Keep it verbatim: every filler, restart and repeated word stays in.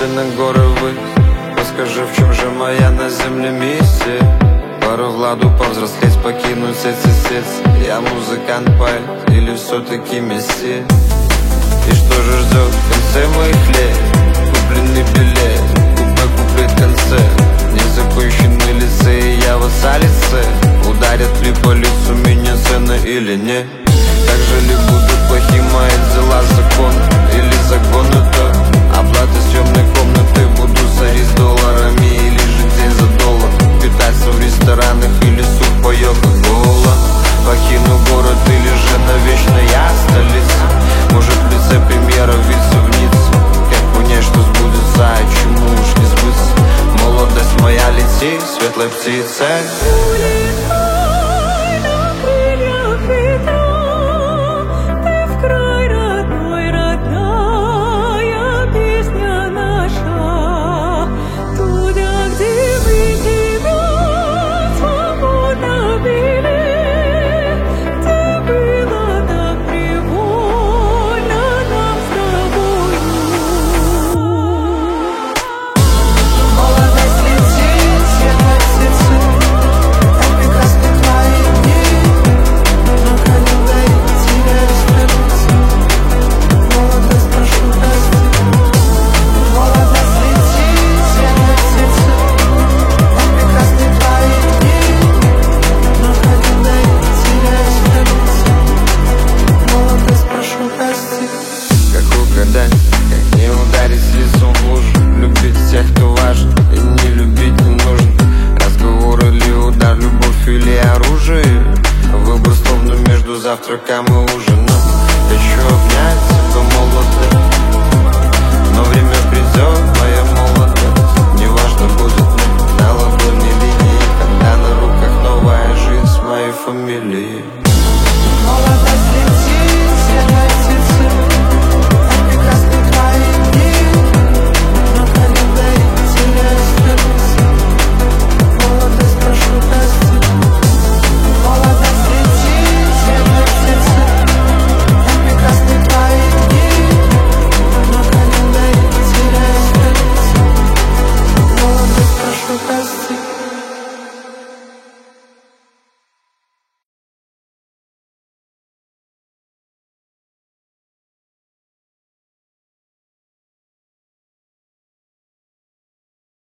на горы ввысь. Расскажи, в чем же моя на земле миссия? Пора Владу повзрослеть, покинуть эти сети. Я музыкант, поэт или все-таки мессия? И что же ждет в конце моих лет? Купленный билет, купе куплет концерт. Незаконченный лицей, я в лице. Ударят ли по лицу меня цены или нет? Так же ли будут плохи мои дела, закон или загон это? Оплата съемной комнаты, буду сорить долларами или же день за доллар. Питаться в ресторанах или суп по Кока-Кола. Покину город или же навечно я столица. Может в лице премьера виться в Ницце. Как понять, что сбудется, а чему уж не сбыться? Молодость моя, лети, светлой птицей. Как не ударить лицом в лужу, любить тех, кто важен, и не любить не нужно. Разговор или удар, любовь или оружие. Выбор словно между завтраком и